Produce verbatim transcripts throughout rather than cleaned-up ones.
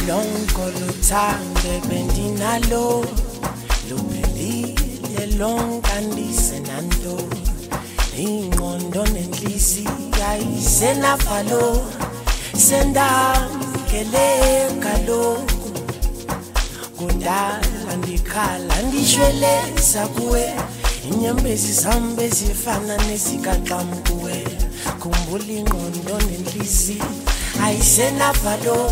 lonko luthande bendinalo luphelile lonke andisenanto ingqondo nenhliziyo ayisenavalo sendamkeleka lokhu kudala ndikhala ndishweleza kuwe inyembezi zami bezifana nezikaqamu kuwe khumbula ingqondo nenhliziyo ayisenavalo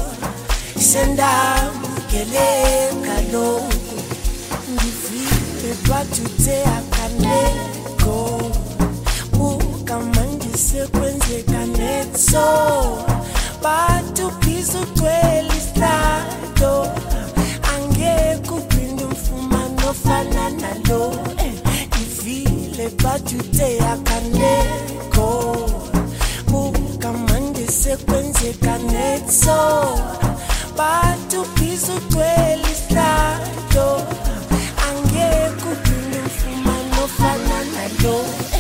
sendamkeleka lokhu ngivile batuthe akaneko buka manje sekwenzeka netso batu bizo tweli stato angeke uphinde umfumane ofana nalo ngivile batuthe akaneko buka manje sekwenzeka netso batu bizo tweli stato angeke uphinde umfumane ofana nalo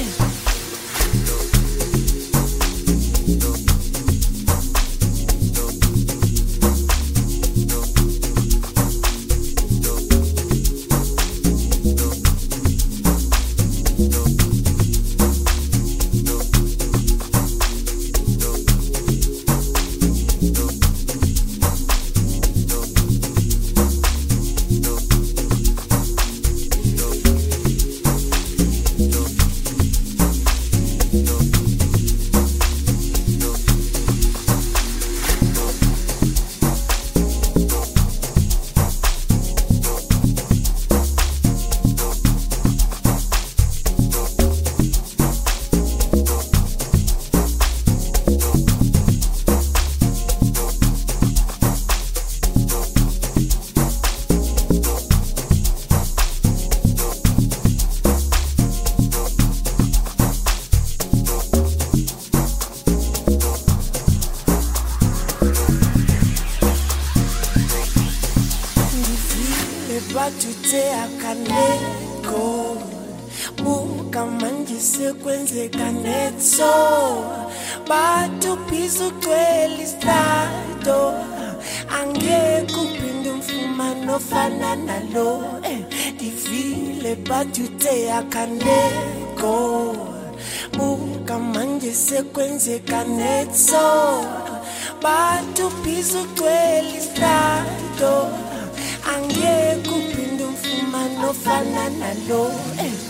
batuthe akaneko buka manje sekwenzeka netso batu bizo tweli stato angeke uphinde umfumane ofana nalo ndivile batuthe akaneko buka manje sekwenzeka netso batu bizo tweli stato angeke uphinde umfumane ofana nalo